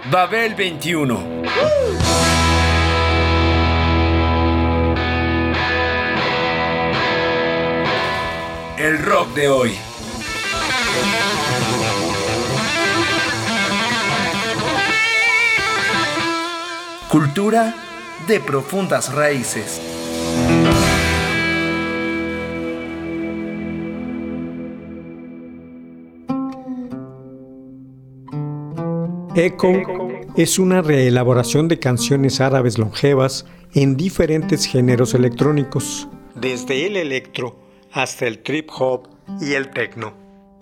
Babel 21. El rock de hoy. Cultura de profundas raíces. Echo es una reelaboración de canciones árabes longevas en diferentes géneros electrónicos, desde el electro hasta el trip hop y el techno.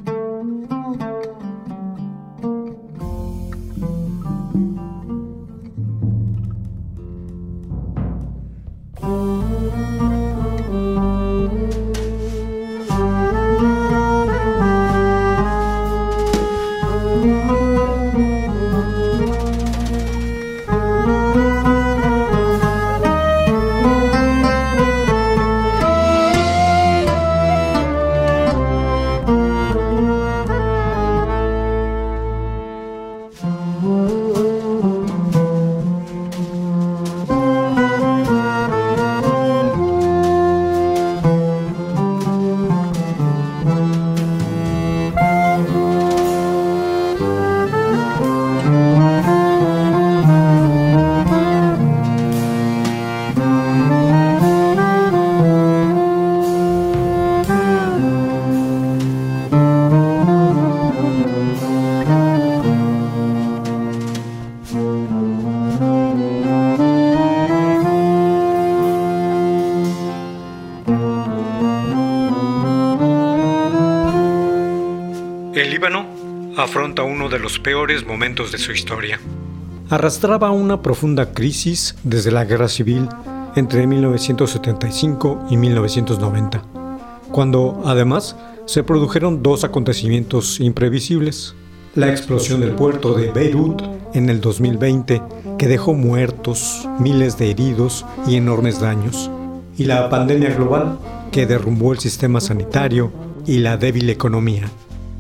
El Líbano afronta uno de los peores momentos de su historia. Arrastraba una profunda crisis desde la guerra civil entre 1975 y 1990, cuando además se produjeron dos acontecimientos imprevisibles: la explosión del puerto de Beirut en el 2020, que dejó muertos, miles de heridos y enormes daños, y la pandemia global, que derrumbó el sistema sanitario y la débil economía.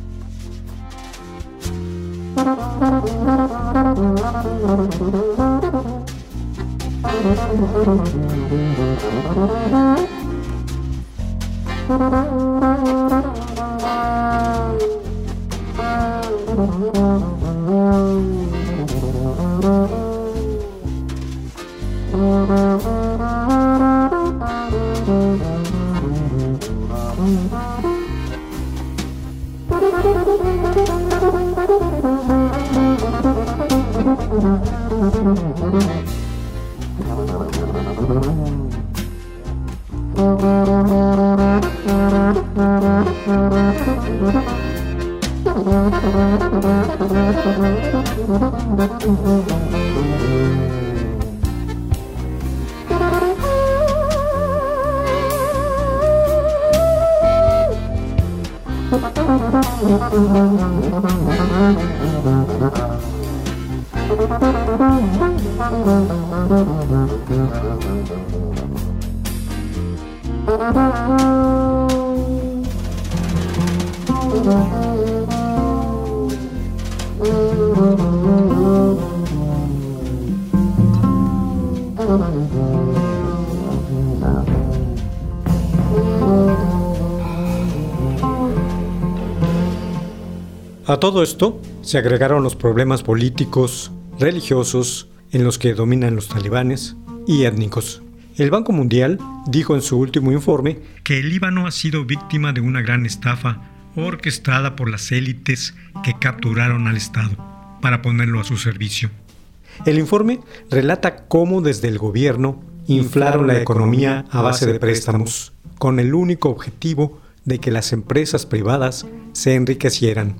A todo esto se agregaron los problemas políticos, religiosos, en los que dominan los talibanes, y étnicos. El Banco Mundial dijo en su último informe que el Líbano ha sido víctima de una gran estafa orquestada por las élites que capturaron al Estado para ponerlo a su servicio. El informe relata cómo desde el gobierno inflaron la economía a base de préstamos, con el único objetivo de que las empresas privadas se enriquecieran.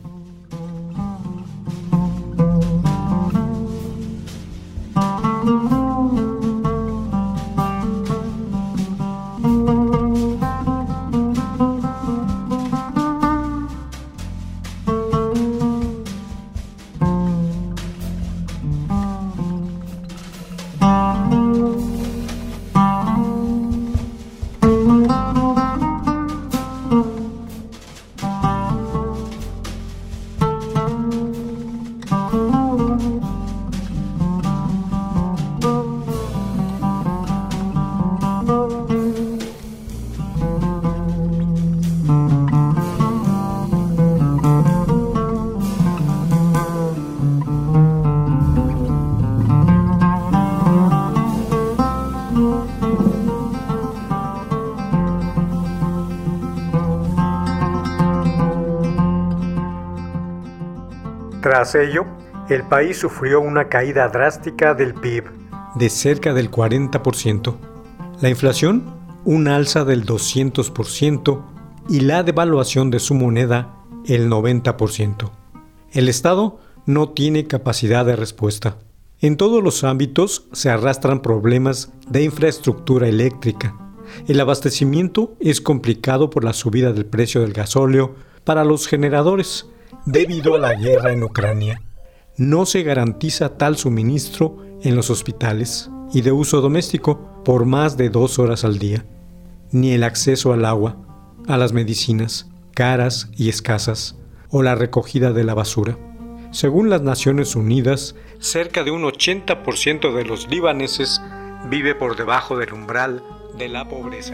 Tras ello, el país sufrió una caída drástica del PIB de cerca del 40%. La inflación, un alza del 200% y la devaluación de su moneda, el 90%. El Estado no tiene capacidad de respuesta. En todos los ámbitos se arrastran problemas de infraestructura eléctrica. El abastecimiento es complicado por la subida del precio del gasóleo para los generadores debido a la guerra en Ucrania. No se garantiza tal suministro en los hospitales y de uso doméstico por más de 2 horas al día, ni el acceso al agua, a las medicinas, caras y escasas, o la recogida de la basura. Según las Naciones Unidas, cerca de un 80% de los libaneses vive por debajo del umbral de la pobreza.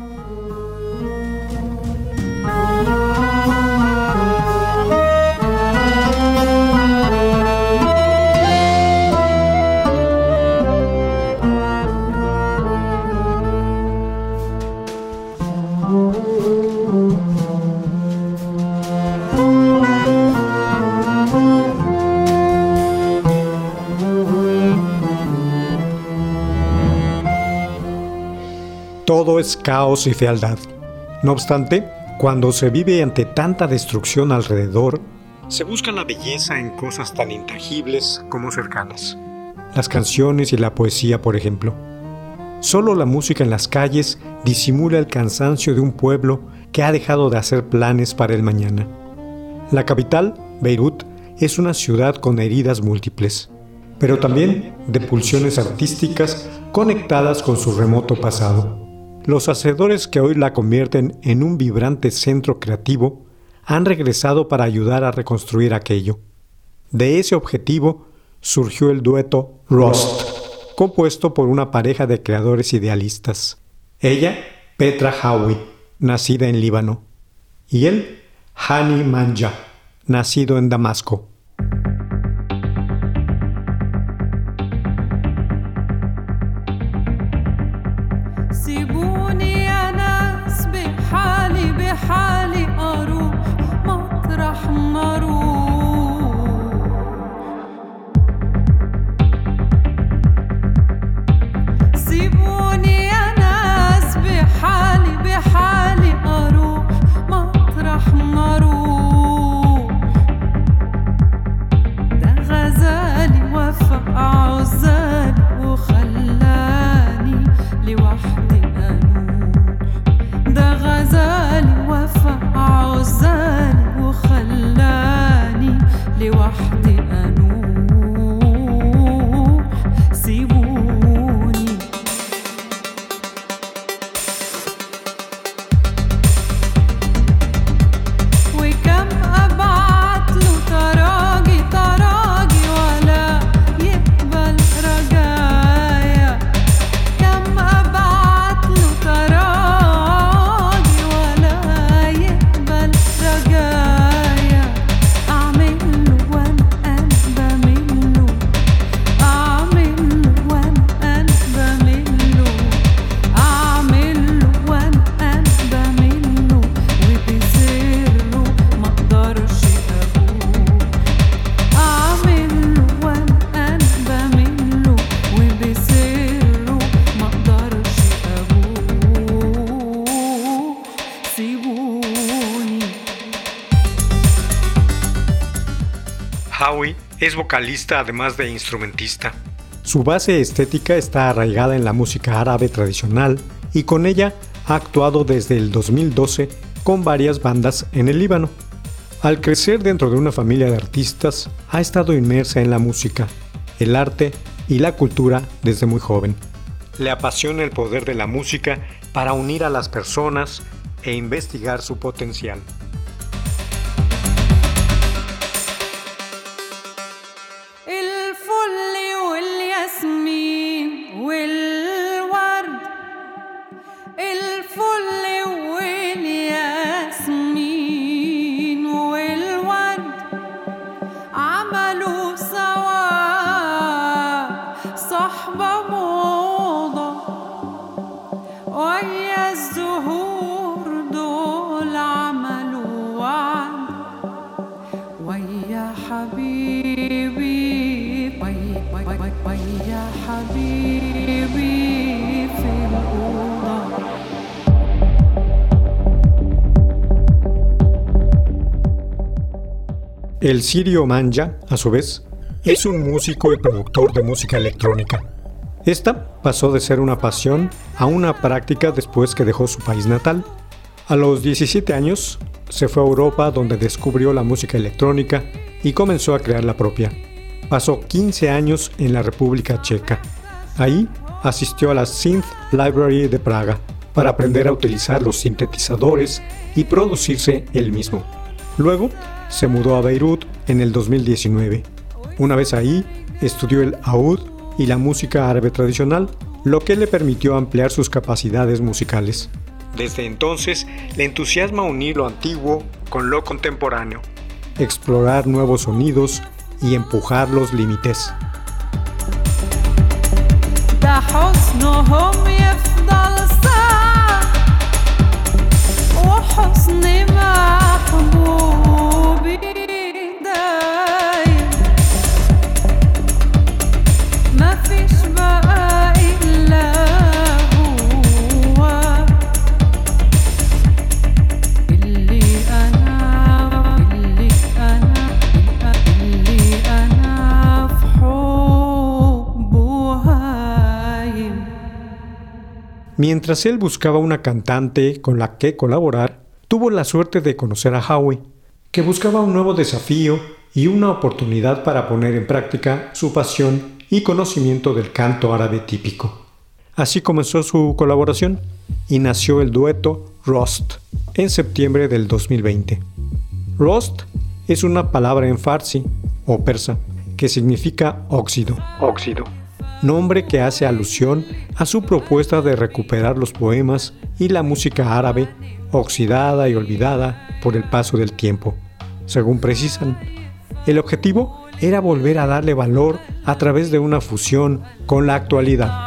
Todo es caos y fealdad. No obstante, cuando se vive ante tanta destrucción alrededor, se busca la belleza en cosas tan intangibles como cercanas. Las canciones y la poesía, por ejemplo. Solo la música en las calles disimula el cansancio de un pueblo que ha dejado de hacer planes para el mañana. La capital, Beirut, es una ciudad con heridas múltiples, pero también de pulsiones artísticas conectadas con su remoto pasado. Los hacedores que hoy la convierten en un vibrante centro creativo han regresado para ayudar a reconstruir aquello. De ese objetivo surgió el dueto Rust, compuesto por una pareja de creadores idealistas. Ella, Petra Hawi, nacida en Líbano, y él, Hani Manja, nacido en Damasco. Hawi es vocalista además de instrumentista. Su base estética está arraigada en la música árabe tradicional y con ella ha actuado desde el 2012 con varias bandas en el Líbano. Al crecer dentro de una familia de artistas, ha estado inmersa en la música, el arte y la cultura desde muy joven. Le apasiona el poder de la música para unir a las personas e investigar su potencial. ويا الزهور دول عملوا حبيبي يا حبيبي في الأوضة. El sirio Manja, a su vez, es un músico y productor de música electrónica. Esta pasó de ser una pasión a una práctica después que dejó su país natal. A los 17 años, se fue a Europa donde descubrió la música electrónica y comenzó a crear la propia. Pasó 15 años en la República Checa. Ahí asistió a la Synth Library de Praga para aprender a utilizar los sintetizadores y producirse él mismo. Luego, se mudó a Beirut en el 2019. Una vez ahí, estudió el oud y la música árabe tradicional, lo que le permitió ampliar sus capacidades musicales. Desde entonces, le entusiasma unir lo antiguo con lo contemporáneo, explorar nuevos sonidos y empujar los límites. Mientras él buscaba una cantante con la que colaborar, tuvo la suerte de conocer a Howie, que buscaba un nuevo desafío y una oportunidad para poner en práctica su pasión y conocimiento del canto árabe típico. Así comenzó su colaboración y nació el dueto Rost en septiembre del 2020. Rost es una palabra en farsi o persa que significa óxido. Nombre que hace alusión a su propuesta de recuperar los poemas y la música árabe oxidada y olvidada por el paso del tiempo. Según precisan, el objetivo era volver a darle valor a través de una fusión con la actualidad.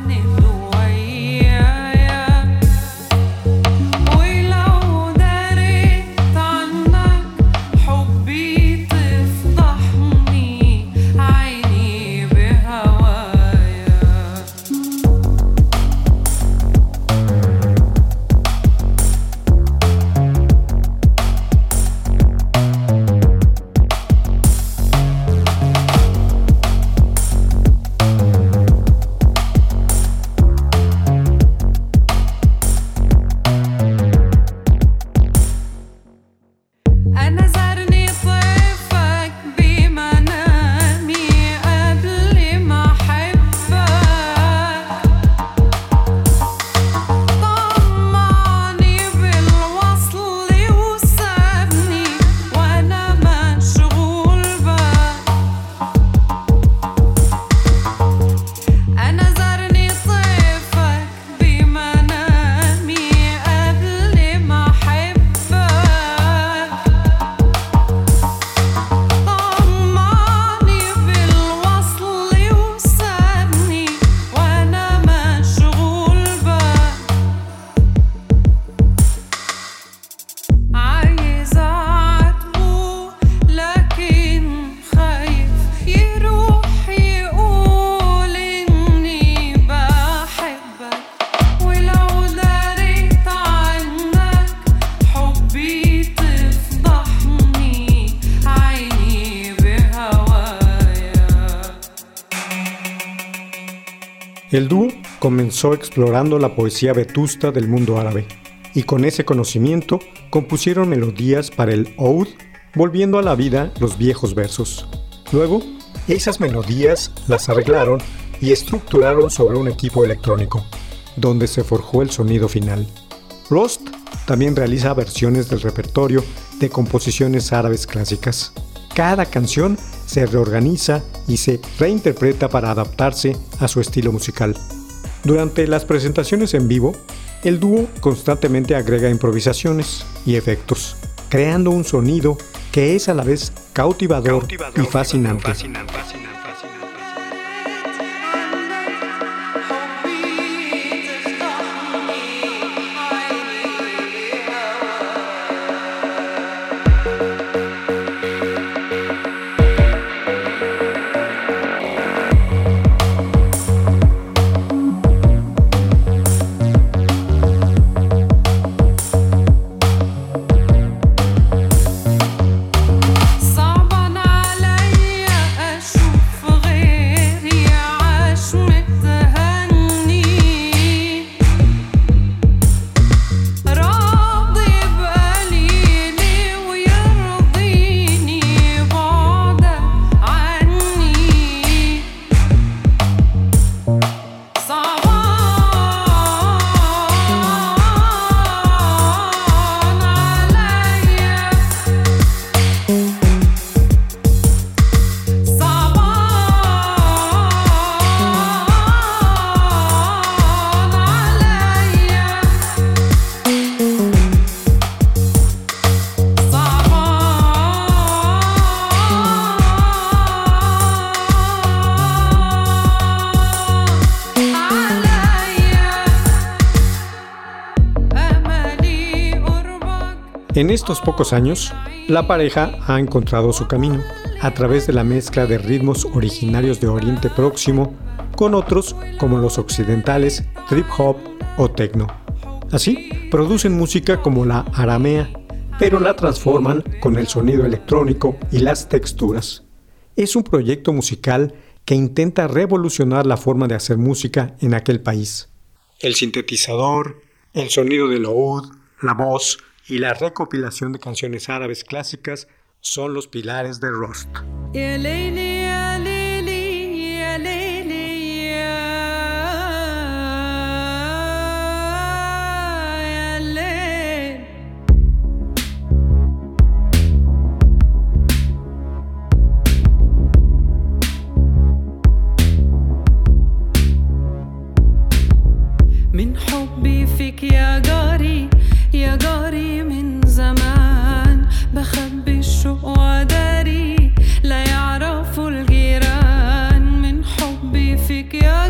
El dúo comenzó explorando la poesía vetusta del mundo árabe y con ese conocimiento compusieron melodías para el oud, volviendo a la vida los viejos versos. Luego, esas melodías las arreglaron y estructuraron sobre un equipo electrónico, donde se forjó el sonido final. Rost también realiza versiones del repertorio de composiciones árabes clásicas. Cada canción se reorganiza y se reinterpreta para adaptarse a su estilo musical. Durante las presentaciones en vivo, el dúo constantemente agrega improvisaciones y efectos, creando un sonido que es a la vez cautivador y fascinante. En estos pocos años, la pareja ha encontrado su camino a través de la mezcla de ritmos originarios de Oriente Próximo con otros como los occidentales, trip hop o techno. Así, producen música como la aramea, pero la transforman con el sonido electrónico y las texturas. Es un proyecto musical que intenta revolucionar la forma de hacer música en aquel país. El sintetizador, el sonido del oud, la voz y la recopilación de canciones árabes clásicas son los pilares de Rust. من حبي فيك يا جاري يا جاري من زمان بخبي الشوق وداري لا يعرفوا الجيران من حبي فيك يا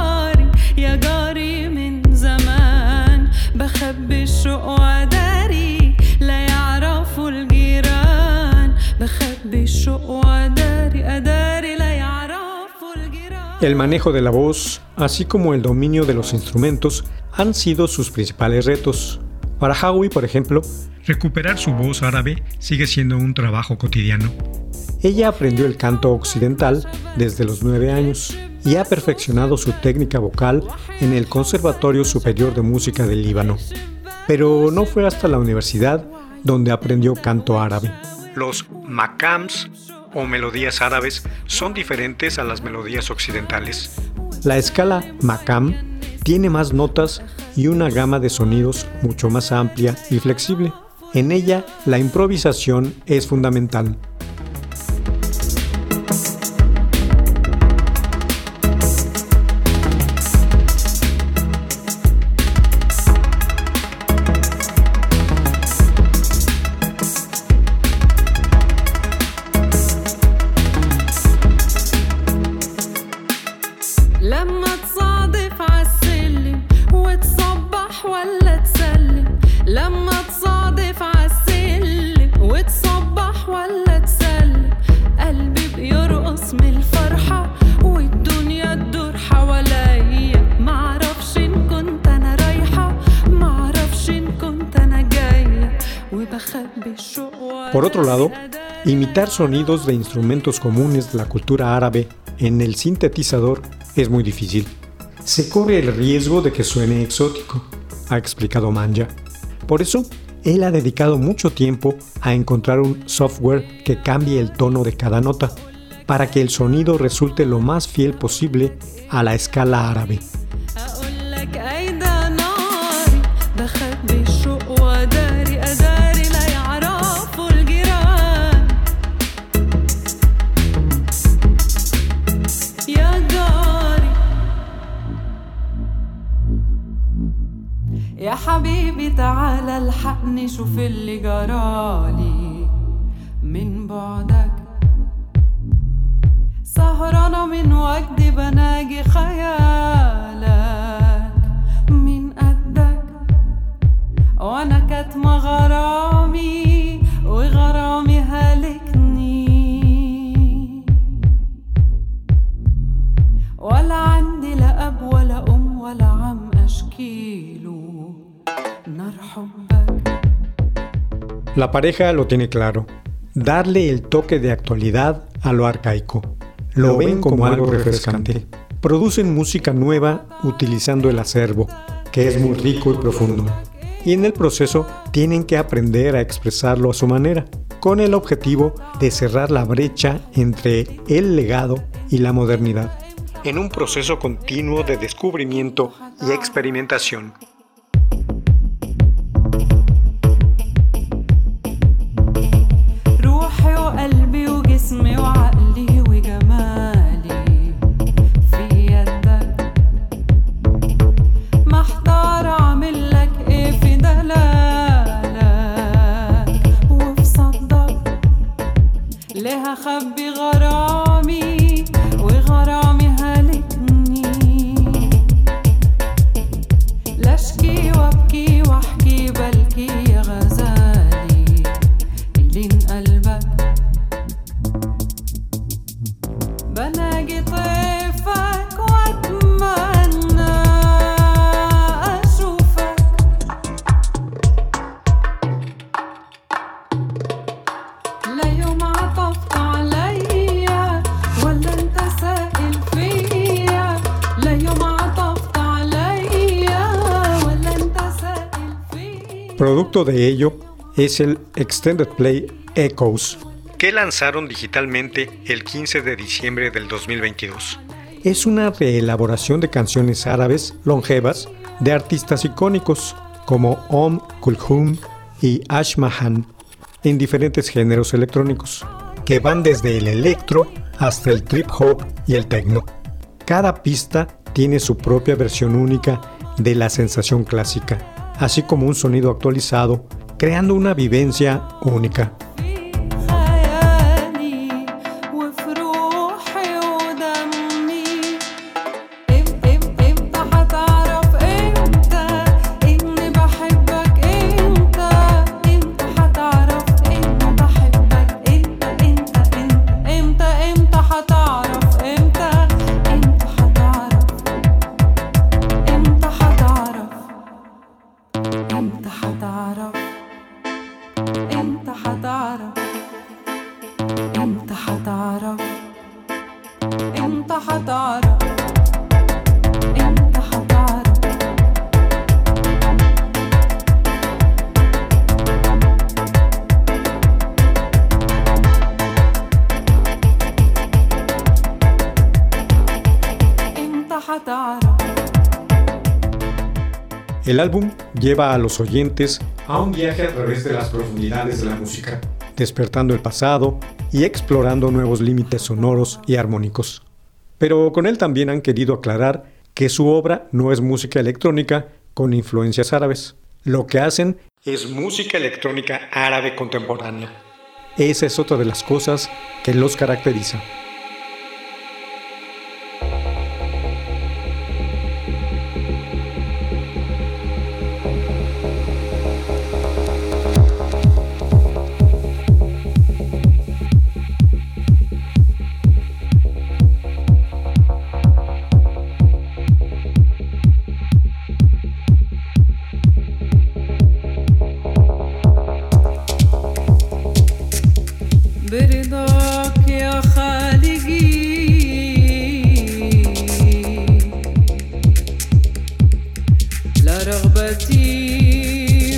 جاري من زمان بخبي الشوق وداري لا يعرفوا الجيران بخبي الشوق وداري أداري لا يعرفوا الجيران. El manejo de la voz, así como el dominio de los instrumentos, han sido sus principales retos. Para Howie, por ejemplo, recuperar su voz árabe sigue siendo un trabajo cotidiano. Ella aprendió el canto occidental desde los 9 años y ha perfeccionado su técnica vocal en el Conservatorio Superior de Música del Líbano. Pero no fue hasta la universidad donde aprendió canto árabe. Los maqams o melodías árabes son diferentes a las melodías occidentales. La escala maqam tiene más notas y una gama de sonidos mucho más amplia y flexible. En ella, la improvisación es fundamental. Por otro lado, imitar sonidos de instrumentos comunes de la cultura árabe en el sintetizador es muy difícil. Se corre el riesgo de que suene exótico, ha explicado Manja. Por eso, él ha dedicado mucho tiempo a encontrar un software que cambie el tono de cada nota, para que el sonido resulte lo más fiel posible a la escala árabe. يا حبيبي تعالى الحقني شوف اللي جرالي من بعدك سهرانة من وجدي بناجي خيالك من قدك وانا كاتمة غرامي وغرامي هالكني ولا عندي لا أب ولا أم ولا عم أشكيله. La pareja lo tiene claro, darle el toque de actualidad a lo arcaico. Lo ven como algo refrescante. Producen música nueva utilizando el acervo, que es muy rico y profundo. Y en el proceso tienen que aprender a expresarlo a su manera, con el objetivo de cerrar la brecha entre el legado y la modernidad, en un proceso continuo de descubrimiento y experimentación. قلبي وجسمي وعقلي وجمالي في يدك محتار اعمل لك ايه في دلالك وفي صدك ليه اخبي غرامي وغرامي هلكني لا اشكي وابكي واحكي بلكي يا غزالي Producto de ello es el Extended Play Echoes, que lanzaron digitalmente el 15 de diciembre del 2022. Es una reelaboración de canciones árabes longevas de artistas icónicos como Kulthum y Ashmahan en diferentes géneros electrónicos, que van desde el electro hasta el trip hop y el techno. Cada pista tiene su propia versión única de la sensación clásica, así como un sonido actualizado, creando una vivencia única. El álbum lleva a los oyentes a un viaje a través de las profundidades de la música, despertando el pasado y explorando nuevos límites sonoros y armónicos. Pero con él también han querido aclarar que su obra no es música electrónica con influencias árabes. Lo que hacen es música electrónica árabe contemporánea. Esa es otra de las cosas que los caracteriza. برضاك يا خالقي لا رغبتي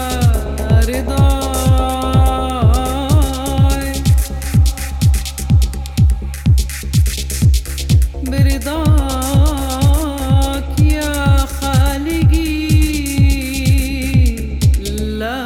ورضاي برضاك يا خالقي لا.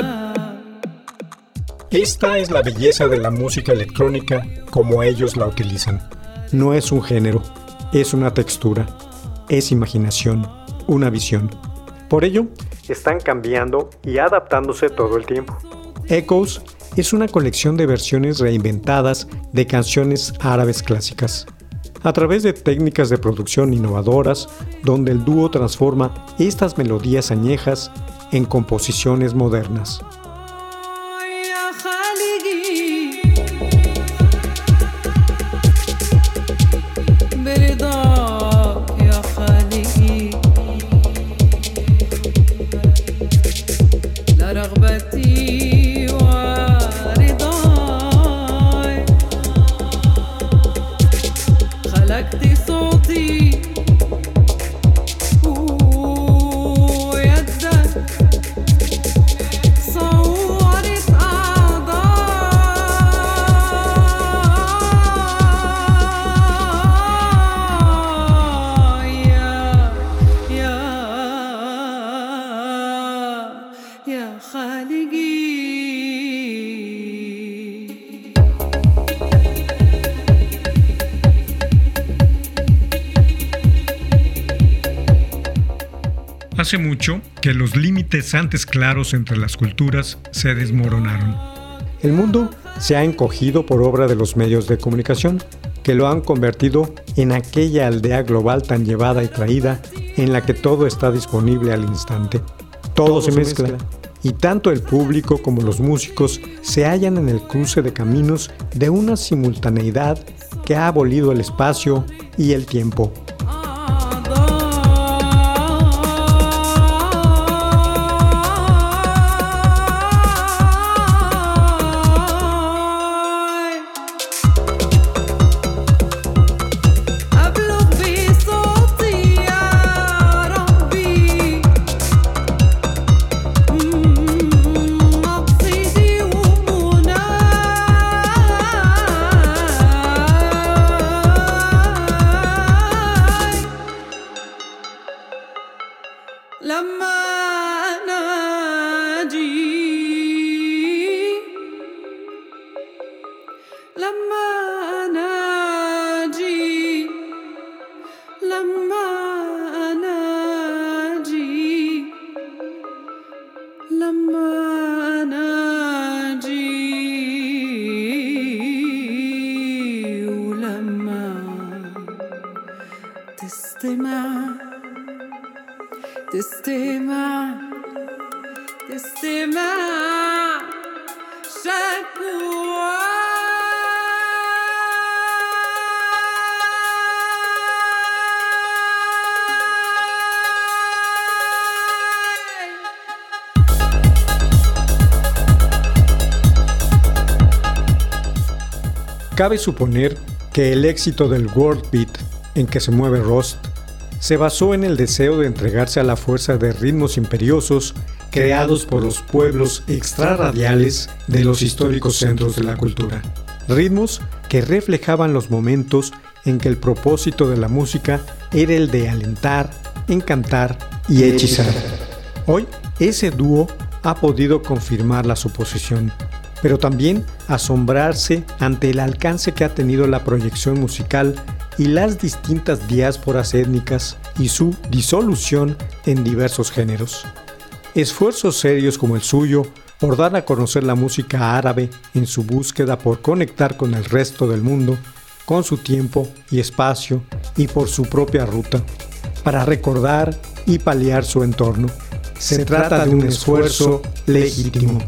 Esta es la belleza de la música electrónica como ellos la utilizan. No es un género, es una textura, es imaginación, una visión. Por ello, están cambiando y adaptándose todo el tiempo. Echoes es una colección de versiones reinventadas de canciones árabes clásicas, a través de técnicas de producción innovadoras, donde el dúo transforma estas melodías añejas en composiciones modernas. Hace mucho que los límites antes claros entre las culturas se desmoronaron. El mundo se ha encogido por obra de los medios de comunicación, que lo han convertido en aquella aldea global tan llevada y traída en la que todo está disponible al instante. Todo se mezcla, y tanto el público como los músicos se hallan en el cruce de caminos de una simultaneidad que ha abolido el espacio y el tiempo. تستمع تستمع تستمع شكوى Cabe suponer que el éxito del world beat en que se mueve Rust se basó en el deseo de entregarse a la fuerza de ritmos imperiosos creados por los pueblos extrarradiales de los históricos centros de la cultura. Ritmos que reflejaban los momentos en que el propósito de la música era el de alentar, encantar y hechizar. Hoy, ese dúo ha podido confirmar la suposición, pero también asombrarse ante el alcance que ha tenido la proyección musical y las distintas diásporas étnicas y su disolución en diversos géneros. Esfuerzos serios como el suyo por dar a conocer la música árabe en su búsqueda por conectar con el resto del mundo, con su tiempo y espacio y por su propia ruta, para recordar y paliar su entorno. Se trata de un esfuerzo legítimo.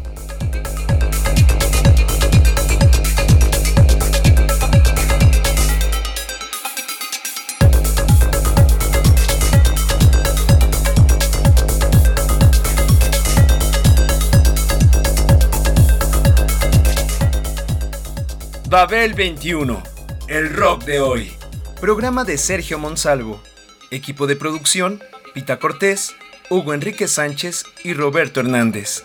Babel 21, el rock de hoy. Programa de Sergio Monsalvo. Equipo de producción, Pita Cortés, Hugo Enrique Sánchez y Roberto Hernández.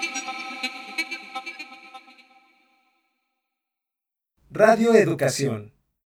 Radio Educación.